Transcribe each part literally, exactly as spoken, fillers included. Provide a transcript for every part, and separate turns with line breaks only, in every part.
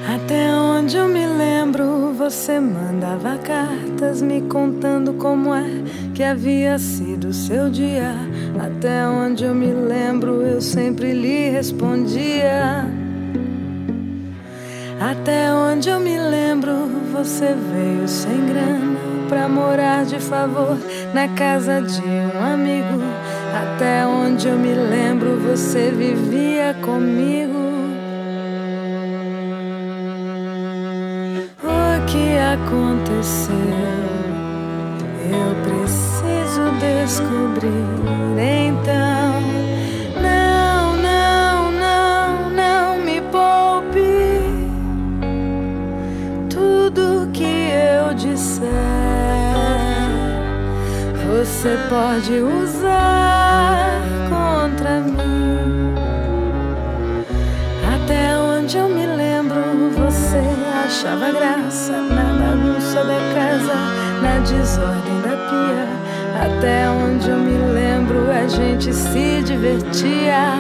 Até onde eu me lembro, você mandava cartas me contando como é que havia sido o seu dia. Até onde eu me lembro, eu sempre lhe respondia. Até onde eu me lembro, você veio sem grana pra morar de favor na casa de um amigo. Até onde eu me lembro, você vivia comigo. O que aconteceu? Eu preciso descobrir. Então, não, não, não, não me poupe. Tudo que eu disser, você pode usar contra mim. Até onde eu me lembro, você achava graça na bagunça da casa, na desordem da pia. Até onde eu me lembro, a gente se divertia.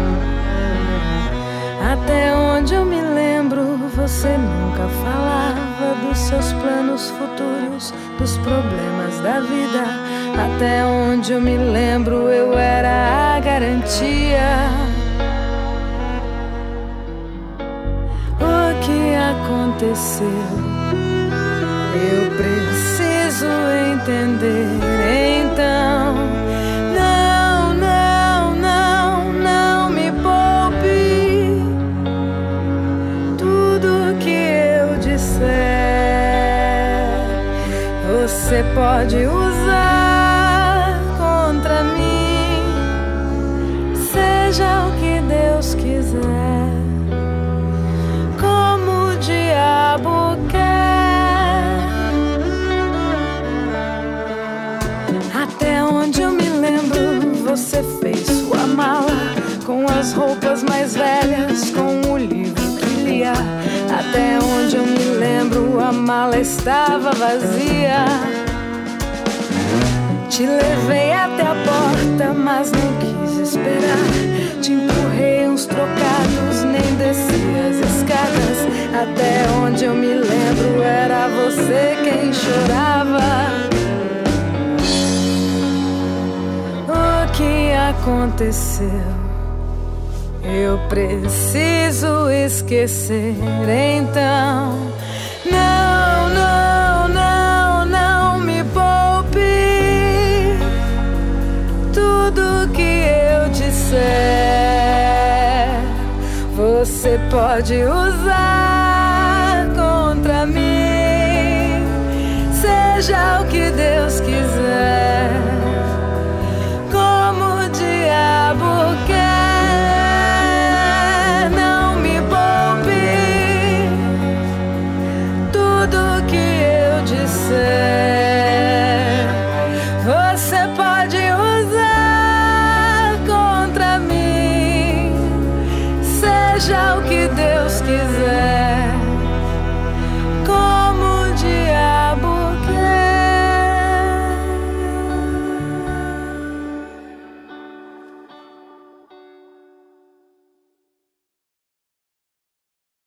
Até onde eu me lembro, você nunca falava dos seus planos futuros, dos problemas da vida. Até onde eu me lembro, eu era a garantia. O que aconteceu? Eu preciso entender. Então, não, não, não, não me poupe. Tudo que eu disser, você pode usar contra mim. Seja o que Deus quiser, como o diabo quer. Até onde eu me lembro, você fez sua mala com as roupas mais velhas, com o livro que lia. Até onde eu me lembro, a mala estava vazia. Te levei até a porta, mas não quis esperar. Te empurrei uns trocados, nem desci as escadas. Até onde eu me lembro, era você quem chorava. O que aconteceu? Eu preciso esquecer. Então, não, não, não, não me poupe. Tudo que eu disser, você pode usar contra mim. Seja o que Deus quiser,